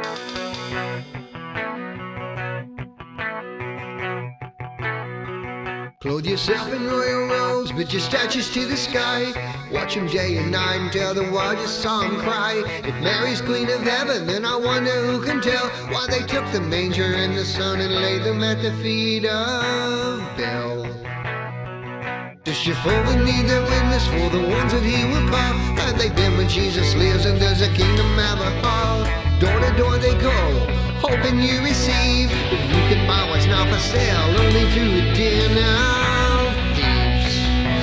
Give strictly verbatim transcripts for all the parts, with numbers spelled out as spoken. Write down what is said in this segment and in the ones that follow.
Clothe yourself in royal robes, bid your statues to the sky. Watch him day and night until the world just saw him cry. If Mary's queen of heaven, then I wonder who can tell why they took the manger and the son and laid them at the feet of Bell. Does Jehovah need their witness for the ones that he will call? Have they been when Jesus lives and does the kingdom have a hall? Door to door they go, hoping you receive. But you can buy what's not for sale only through a den of thieves.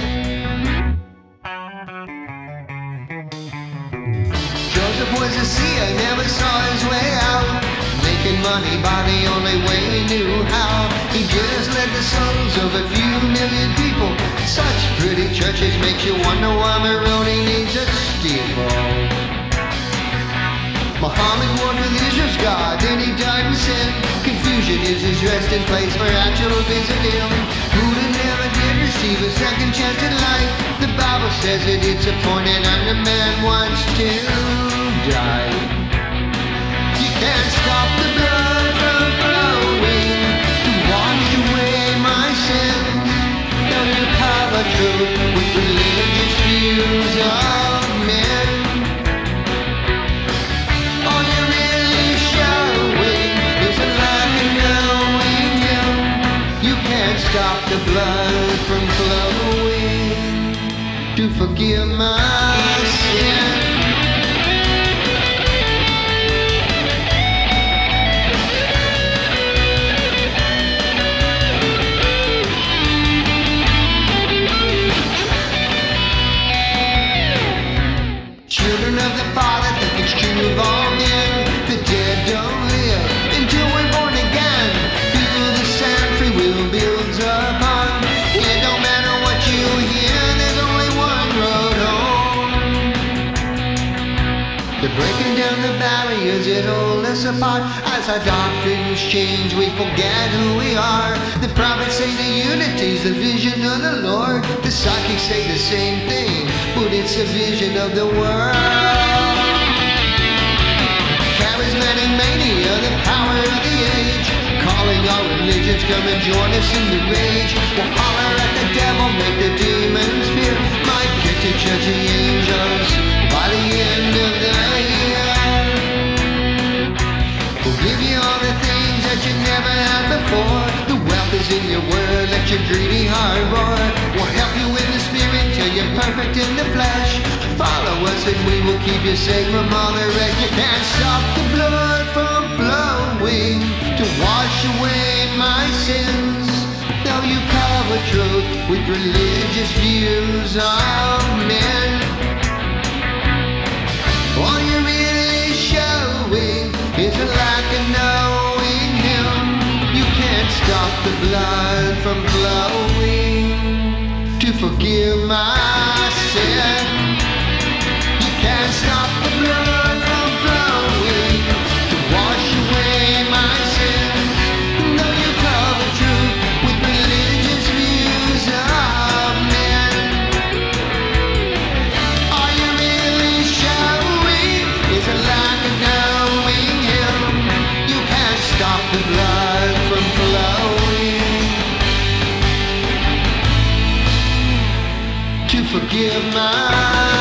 Joseph was a seer, never saw his way out, making money by the only way he knew how. He just led the souls of a few million people. Such pretty churches makes you wonder why Moroni needs a steeple. Muhammad warred with Israel's God, then he died in sin. Confusion is his resting place for actual visit him. Buddha never did receive a second chance in life. The Bible says that it's appointed unto man once to die. You can't stop the blood from flowing to wash away my sins. Though you cover truth with religious views of men. All you're really showing is a lack of knowing him. You can't stop the blood from flowing to forgive my sin. Children of the Father think it's true of all men. The dead don't live until we're born again. Feel the sand free will builds upon. It don't matter what you hear, there's only one road home. They're breaking down the barriers that hold us apart. As our doctrines change, we forget who we are. The prophets say the unity's the vision of the Lord. The psychics say the same thing, but it's a vision of the world. Charismatic mania, the power of the age, calling all religions, come and join us in the rage. We'll holler at the devil, make the demons fear. Might get to church the angels by the end of the year. We'll give you all the things that you never had before. The wealth is in your word, let your greedy heart roar. We'll help you in the spirit till you're perfect in the flesh. Follow us and we will keep you safe from all the rest. You can't stop the blood from flowing to wash away my sins. Though you cover truth with religious views of men. All you're really showing is a lack of knowing him. You can't stop the blood from flowing to forgive my sin. You can't stop the blood from flowing to wash away my sins. Though you cover truth with religious views of men. All you're really showing is a lack of knowing him. You can't stop the blood from flowing to forgive my